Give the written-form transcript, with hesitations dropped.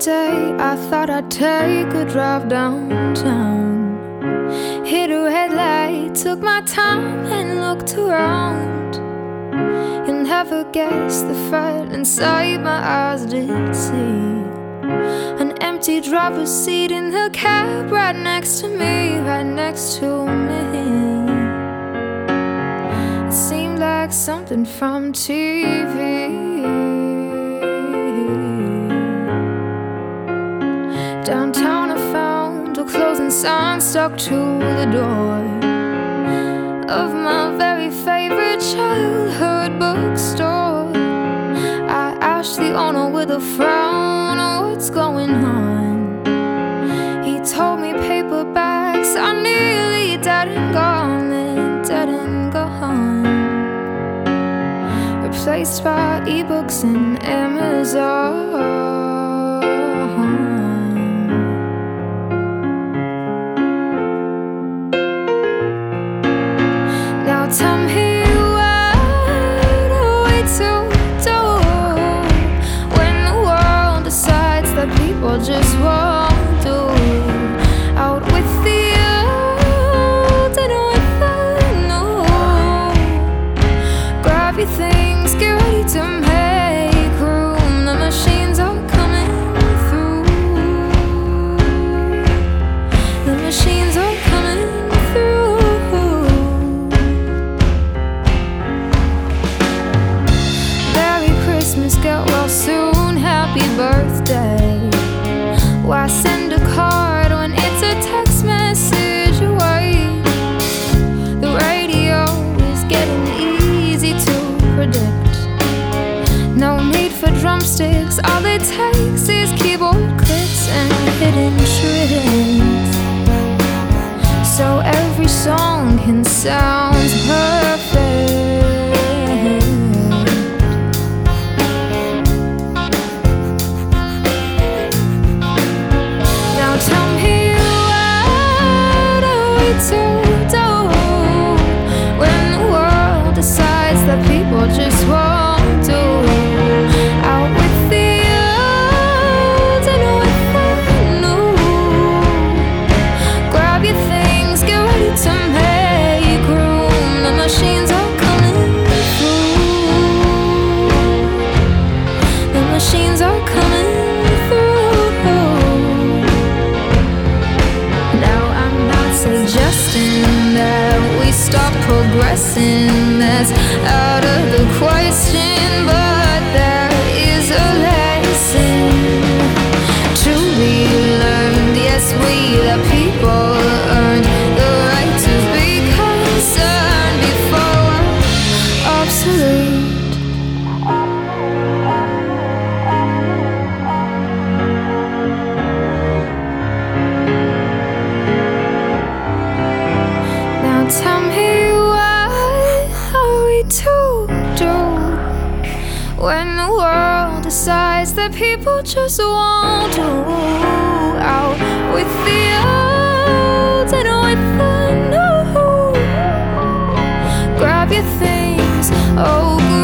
day I thought I'd take a drive downtown. Hit a red light, took my time and looked around. You'll never guess the fright inside my eyes did see. An empty driver's seat in the cab right next to me, right next to me. It seemed like something from TV. Downtown I found a closing sign stuck to the door of my very favorite childhood bookstore. I asked the owner with a frown, what's going on? He told me paperbacks are nearly dead and gone, they're dead and gone, replaced by ebooks and Amazon. Tell me what are we to do when the world decides that people just won't do. Out with the old and with the new. Grab your things, get ready to make room. The machines are coming through. The machines are coming through. Christmas, get well soon, happy birthday. Why send a card when it's a text message away? The radio is getting easy to predict. No need for drumsticks, all it takes is keyboard clicks and hidden tricks. So every song can sound perfect. People just won't do. Out with the old and with the new. Grab your things, get ready to make room. The machines are coming through. The machines are coming through. Now I'm not suggesting that we stop progressing. That's out of the question, but there is a lesson to be learned. Yes, we the people earned the right to be concerned before we're obsolete. Now tell me to do when the world decides that people just won't do. Out with the old and with the new. Grab your things, oh